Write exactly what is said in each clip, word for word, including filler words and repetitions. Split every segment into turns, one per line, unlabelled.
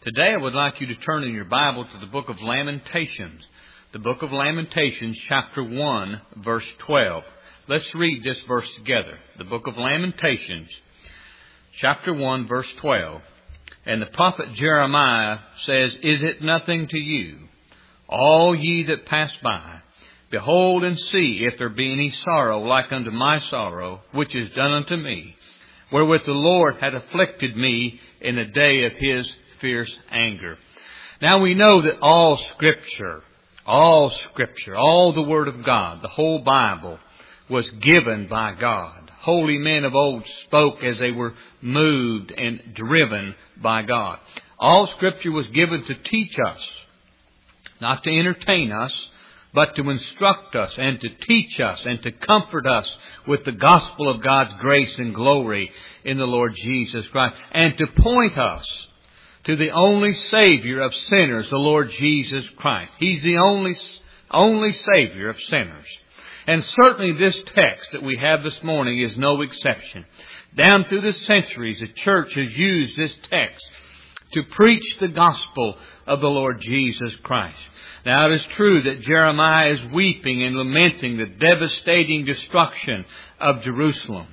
Today I would like you to turn in your Bible to the book of Lamentations. The book of Lamentations, chapter one, verse twelve. Let's read this verse together. The book of Lamentations, chapter one, verse twelve. And the prophet Jeremiah says, Is it nothing to you, all ye that pass by? Behold and see if there be any sorrow like unto my sorrow, which is done unto me, wherewith the Lord hath afflicted me in the day of His fierce anger. Now we know that all Scripture, all Scripture, all the Word of God, the whole Bible, was given by God. Holy men of old spoke as they were moved and driven by God. All Scripture was given to teach us, not to entertain us, but to instruct us and to teach us and to comfort us with the gospel of God's grace and glory in the Lord Jesus Christ, and to point us to the only Savior of sinners, the Lord Jesus Christ. He's the only, only Savior of sinners. And certainly this text that we have this morning is no exception. Down through the centuries, the church has used this text to preach the gospel of the Lord Jesus Christ. Now it is true that Jeremiah is weeping and lamenting the devastating destruction of Jerusalem.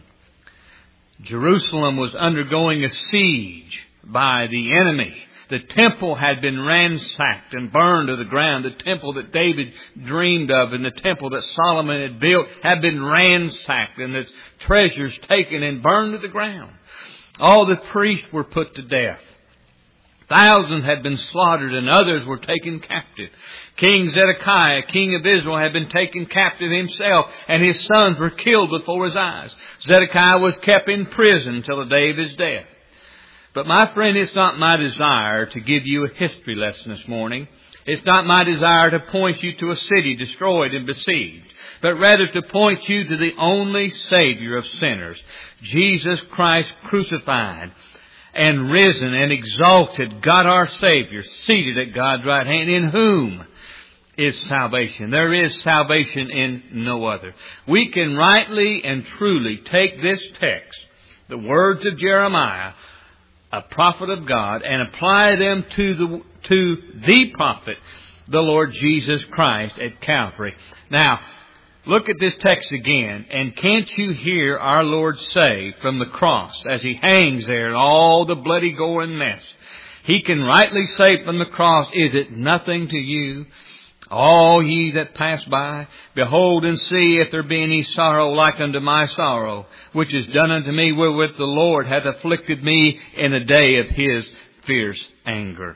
Jerusalem was undergoing a siege by the enemy. The temple had been ransacked and burned to the ground. The temple that David dreamed of and the temple that Solomon had built had been ransacked and its treasures taken and burned to the ground. All the priests were put to death. Thousands had been slaughtered and others were taken captive. King Zedekiah, king of Israel, had been taken captive himself, and his sons were killed before his eyes. Zedekiah was kept in prison until the day of his death. But my friend, it's not my desire to give you a history lesson this morning. It's not my desire to point you to a city destroyed and besieged, but rather to point you to the only Savior of sinners, Jesus Christ crucified and risen and exalted, God our Savior, seated at God's right hand, in whom is salvation. There is salvation in no other. We can rightly and truly take this text, the words of Jeremiah, a prophet of God, and apply them to the to the prophet, the Lord Jesus Christ at Calvary. Now, look at this text again, and can't you hear our Lord say from the cross, as He hangs there in all the bloody gore and mess, He can rightly say from the cross, Is it nothing to you, all ye that pass by? Behold and see if there be any sorrow like unto my sorrow, which is done unto me, wherewith the Lord hath afflicted me in the day of His fierce anger.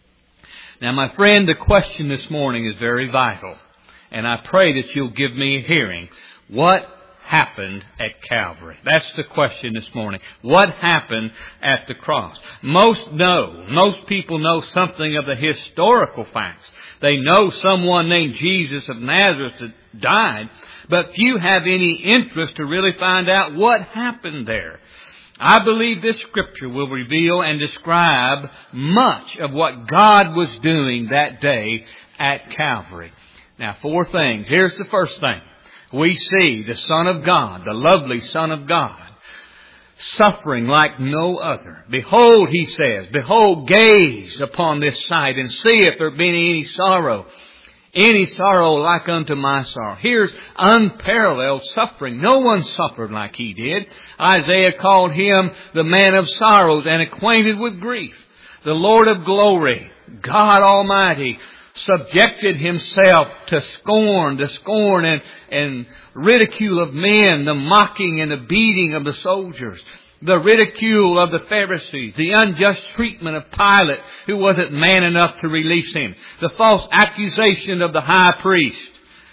Now, my friend, the question this morning is very vital, and I pray that you'll give me a hearing. What happened at Calvary? That's the question this morning. What happened at the cross? Most know, most people know something of the historical facts. They know someone named Jesus of Nazareth that died, but few have any interest to really find out what happened there. I believe this Scripture will reveal and describe much of what God was doing that day at Calvary. Now, four things. Here's the first thing. We see the Son of God, the lovely Son of God, suffering like no other. Behold, He says, behold, gaze upon this sight and see if there be any sorrow, any sorrow like unto my sorrow. Here's unparalleled suffering. No one suffered like He did. Isaiah called Him the man of sorrows and acquainted with grief. The Lord of glory, God Almighty, subjected Himself to scorn, the scorn and, and ridicule of men, the mocking and the beating of the soldiers, the ridicule of the Pharisees, the unjust treatment of Pilate, who wasn't man enough to release Him, the false accusation of the high priest.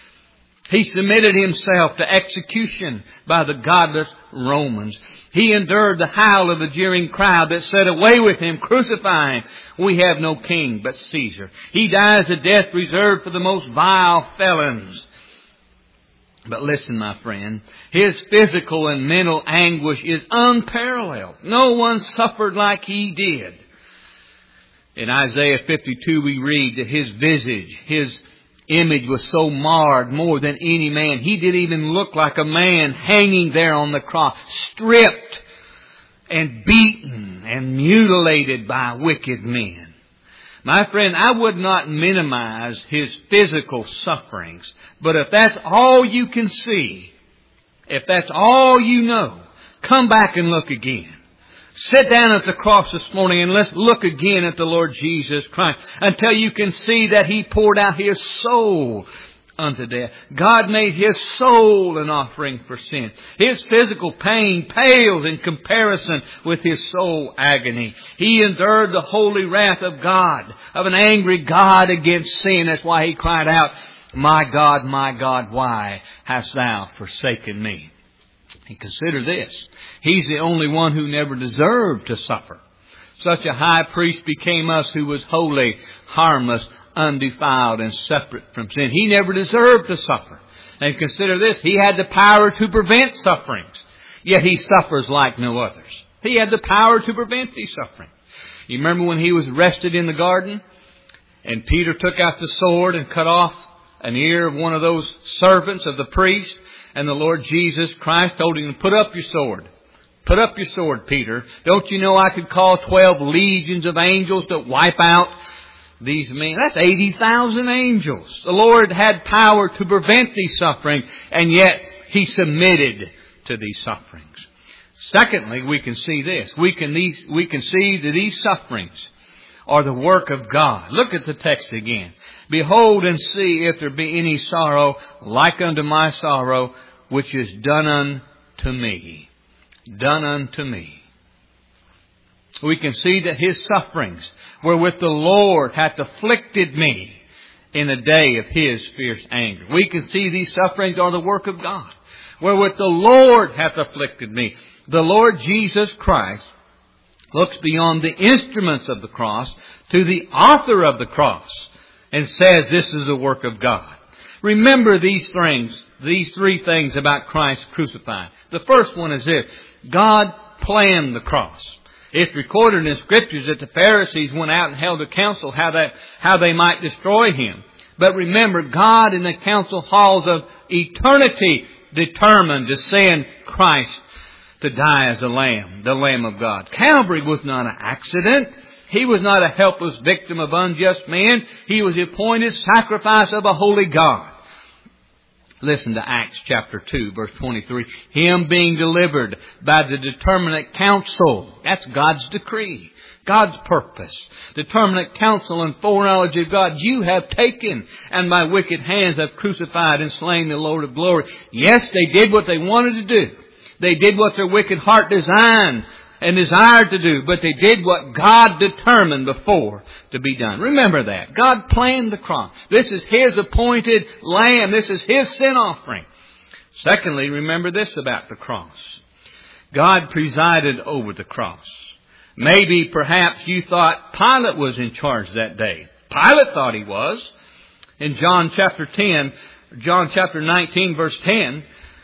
He submitted Himself to execution by the godless Romans. He endured the howl of the jeering crowd that said, Away with Him, crucify Him. We have no king but Caesar. He dies a death reserved for the most vile felons. But listen, my friend, His physical and mental anguish is unparalleled. No one suffered like He did. In Isaiah fifty-two we read that His visage, His image was so marred more than any man. He didn't even look like a man hanging there on the cross, stripped and beaten and mutilated by wicked men. My friend, I would not minimize His physical sufferings. But if that's all you can see, if that's all you know, come back and look again. Sit down at the cross this morning and let's look again at the Lord Jesus Christ until you can see that He poured out His soul unto death. God made His soul an offering for sin. His physical pain pales in comparison with His soul agony. He endured the holy wrath of God, of an angry God against sin. That's why He cried out, "My God, my God, why hast Thou forsaken me?" And consider this. He's the only one who never deserved to suffer. Such a high priest became us who was holy, harmless, undefiled, and separate from sin. He never deserved to suffer. And consider this. He had the power to prevent sufferings. Yet He suffers like no others. He had the power to prevent these sufferings. You remember when He was arrested in the garden? And Peter took out the sword and cut off an ear of one of those servants of the priest. And the Lord Jesus Christ told him, "Put up your sword. Put up your sword, Peter. Don't you know I could call twelve legions of angels to wipe out these men?" That's eighty thousand angels. The Lord had power to prevent these sufferings, and yet He submitted to these sufferings. Secondly, we can see this. We can, these, we can see that these sufferings are the work of God. Look at the text again. "Behold and see if there be any sorrow like unto my sorrow, which is done unto me." Done unto me. We can see that His sufferings wherewith the Lord hath afflicted me in the day of His fierce anger. We can see these sufferings are the work of God. Wherewith the Lord hath afflicted me. The Lord Jesus Christ looks beyond the instruments of the cross to the author of the cross and says this is the work of God. Remember these things, these three things about Christ crucified. The first one is this. God planned the cross. It's recorded in Scriptures that the Pharisees went out and held a council how that, how they might destroy Him. But remember, God in the council halls of eternity determined to send Christ to die as a lamb, the Lamb of God. Calvary was not an accident. He was not a helpless victim of unjust men. He was the appointed sacrifice of a holy God. Listen to Acts chapter two, verse twenty-three. "Him being delivered by the determinate counsel." That's God's decree. God's purpose. Determinate counsel and foreknowledge of God. "You have taken and by wicked hands have crucified and slain the Lord of glory." Yes, they did what they wanted to do. They did what their wicked heart designed and desired to do, but they did what God determined before to be done. Remember that. God planned the cross. This is His appointed lamb. This is His sin offering. Secondly, remember this about the cross. God presided over the cross. Maybe, perhaps you thought Pilate was in charge that day. Pilate thought he was. In John chapter ten, John chapter nineteen, verse ten,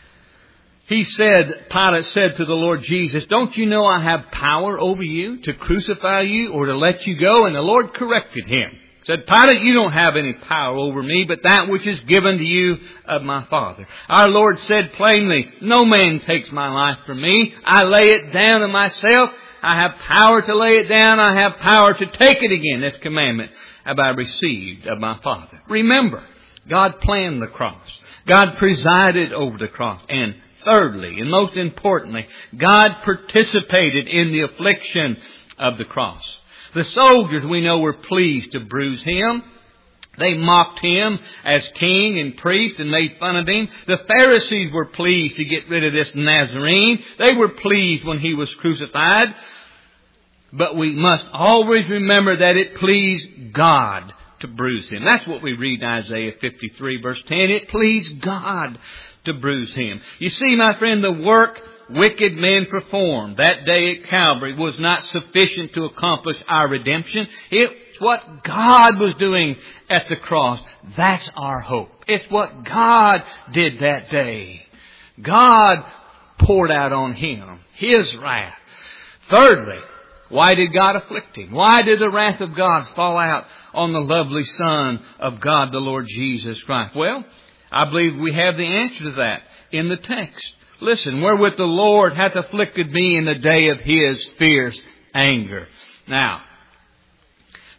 He said, Pilate said to the Lord Jesus, "Don't you know I have power over you to crucify you or to let you go?" And the Lord corrected him. Said, "Pilate, you don't have any power over me, but that which is given to you of my Father." Our Lord said plainly, "No man takes my life from me. I lay it down of myself. I have power to lay it down. I have power to take it again." This commandment have I received of my Father. Remember, God planned the cross. God presided over the cross. And thirdly, and most importantly, God participated in the affliction of the cross. The soldiers, we know, were pleased to bruise Him. They mocked Him as king and priest and made fun of Him. The Pharisees were pleased to get rid of this Nazarene. They were pleased when He was crucified. But we must always remember that it pleased God to bruise Him. That's what we read in Isaiah fifty-three, verse ten. It pleased God to bruise Him. You see, my friend, the work wicked men performed that day at Calvary was not sufficient to accomplish our redemption. It's what God was doing at the cross. That's our hope. It's what God did that day. God poured out on Him His wrath. Thirdly, why did God afflict Him? Why did the wrath of God fall out on the lovely Son of God, the Lord Jesus Christ? Well, I believe we have the answer to that in the text. Listen, "Wherewith the Lord hath afflicted me in the day of His fierce anger." Now,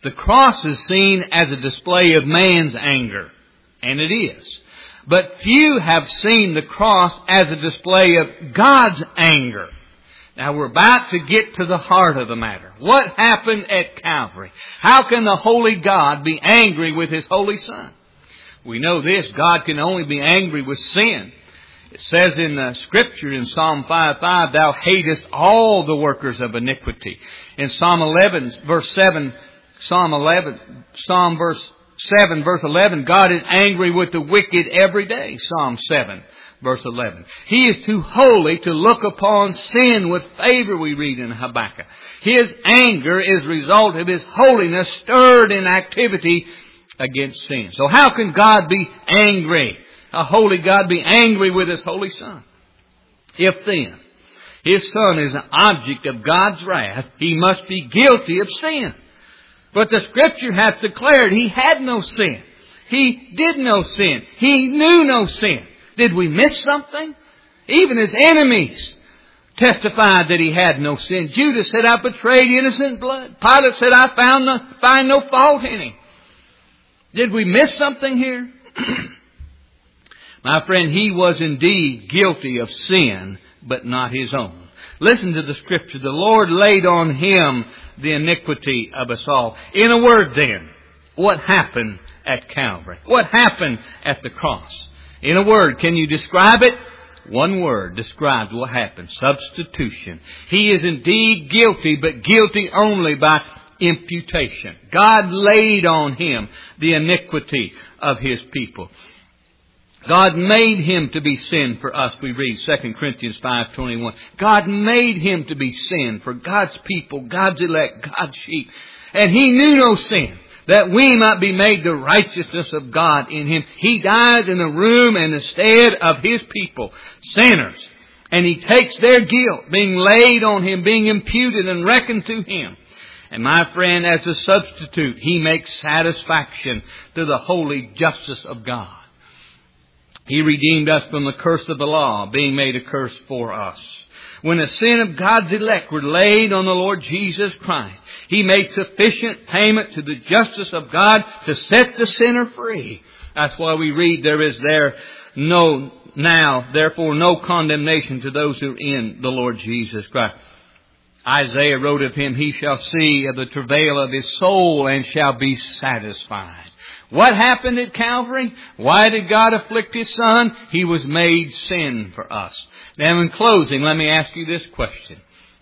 The cross is seen as a display of man's anger, and it is. But few have seen the cross as a display of God's anger. Now we're about to get to the heart of the matter. What happened at Calvary? How can the holy God be angry with His holy Son? We know this, God can only be angry with sin. It says in the Scripture in Psalm five five, Thou hatest all the workers of iniquity. In Psalm eleven, verse seven, Psalm eleven, Psalm verse seven, verse eleven, God is angry with the wicked every day. Psalm seven, verse eleven. He is too holy to look upon sin with favor, we read in Habakkuk. His anger is a result of His holiness stirred in activity against sin. So how can God be angry? A holy God be angry with His holy Son? If then His Son is an object of God's wrath, He must be guilty of sin. But the Scripture hath declared He had no sin. He did no sin. He knew no sin. Did we miss something? Even His enemies testified that He had no sin. Judas said, I betrayed innocent blood. Pilate said, I found no, find no fault in Him. Did we miss something here? My friend, He was indeed guilty of sin, but not His own. Listen to the Scripture. The Lord laid on Him the iniquity of us all. In a word then, what happened at Calvary? What happened at the cross? In a word, can you describe it? One word describes what happened. Substitution. He is indeed guilty, but guilty only by imputation. God laid on Him the iniquity of His people. God made Him to be sin for us, we read Second Corinthians five twenty-one. God made Him to be sin for God's people, God's elect, God's sheep. And He knew no sin, that we might be made the righteousness of God in Him. He dies in the room and instead of His people, sinners. And He takes their guilt, being laid on Him, being imputed and reckoned to Him. And my friend, as a substitute, He makes satisfaction to the holy justice of God. He redeemed us from the curse of the law, being made a curse for us. When the sin of God's elect were laid on the Lord Jesus Christ, He made sufficient payment to the justice of God to set the sinner free. That's why we read, there is there no now, therefore no condemnation to those who are in the Lord Jesus Christ. Isaiah wrote of Him, He shall see of the travail of His soul and shall be satisfied. What happened at Calvary? Why did God afflict His Son? He was made sin for us. Now in closing, let me ask you this question.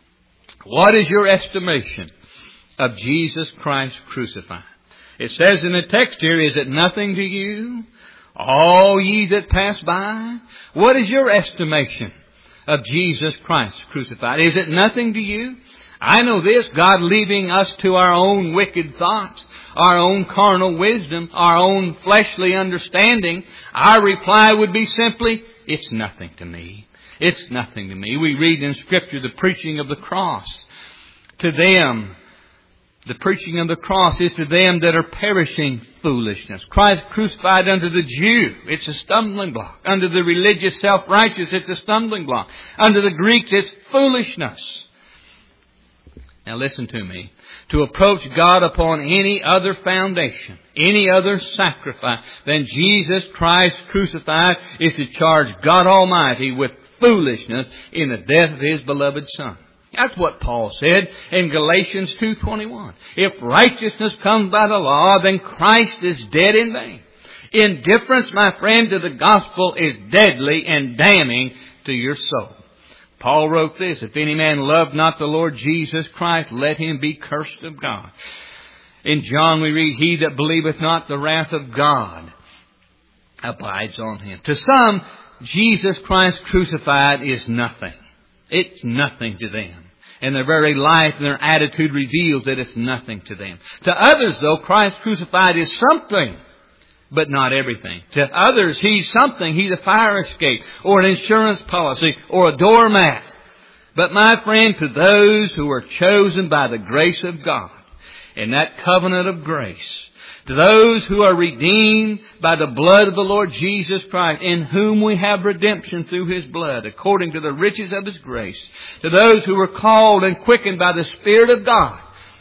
What is your estimation of Jesus Christ crucified? It says in the text here, is it nothing to you, all ye that pass by? What is your estimation of Jesus Christ crucified? Is it nothing to you? I know this, God leaving us to our own wicked thoughts, our own carnal wisdom, our own fleshly understanding, our reply would be simply, it's nothing to me. It's nothing to me. We read in Scripture the preaching of the cross. To them, the preaching of the cross is to them that are perishing foolishness. Christ crucified unto the Jew, it's a stumbling block. Unto the religious self-righteous, it's a stumbling block. Unto the Greeks, it's foolishness. Now listen to me. To approach God upon any other foundation, any other sacrifice than Jesus Christ crucified is to charge God Almighty with foolishness in the death of His beloved Son. That's what Paul said in Galatians two twenty-one. If righteousness comes by the law, then Christ is dead in vain. Indifference, my friend, to the gospel is deadly and damning to your soul. Paul wrote this, if any man love not the Lord Jesus Christ, let him be cursed of God. In John we read, he that believeth not the wrath of God abides on him. To some, Jesus Christ crucified is nothing. It's nothing to them. And their very life and their attitude reveals that it's nothing to them. To others, though, Christ crucified is something, but not everything. To others, He's something. He's a fire escape or an insurance policy or a doormat. But my friend, to those who are chosen by the grace of God in that covenant of grace, to those who are redeemed by the blood of the Lord Jesus Christ, in whom we have redemption through His blood, according to the riches of His grace, to those who are called and quickened by the Spirit of God,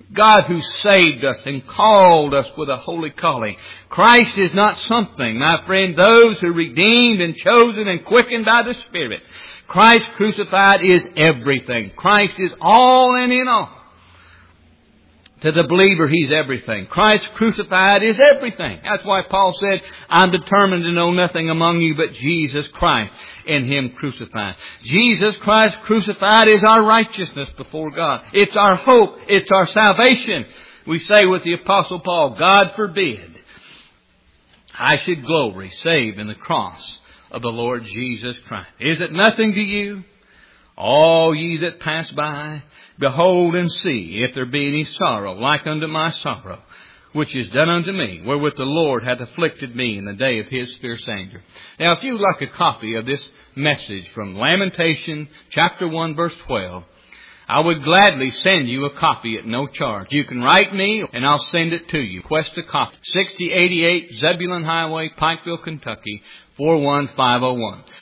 God who saved us and called us with a holy calling. Christ is not something, my friend. Those who are redeemed and chosen and quickened by the Spirit. Christ crucified is everything. Christ is all and in all. To the believer, He's everything. Christ crucified is everything. That's why Paul said, I'm determined to know nothing among you but Jesus Christ and Him crucified. Jesus Christ crucified is our righteousness before God. It's our hope. It's our salvation. We say with the Apostle Paul, God forbid I should glory save in the cross of the Lord Jesus Christ. Is it nothing to you? All ye that pass by, behold and see if there be any sorrow like unto my sorrow, which is done unto me, wherewith the Lord hath afflicted me in the day of His fierce anger. Now, if you'd like a copy of this message from Lamentation, chapter one, verse twelve, I would gladly send you a copy at no charge. You can write me and I'll send it to you. Request a copy. sixty eighty-eight Zebulon Highway, Pikeville, Kentucky, four one five oh one.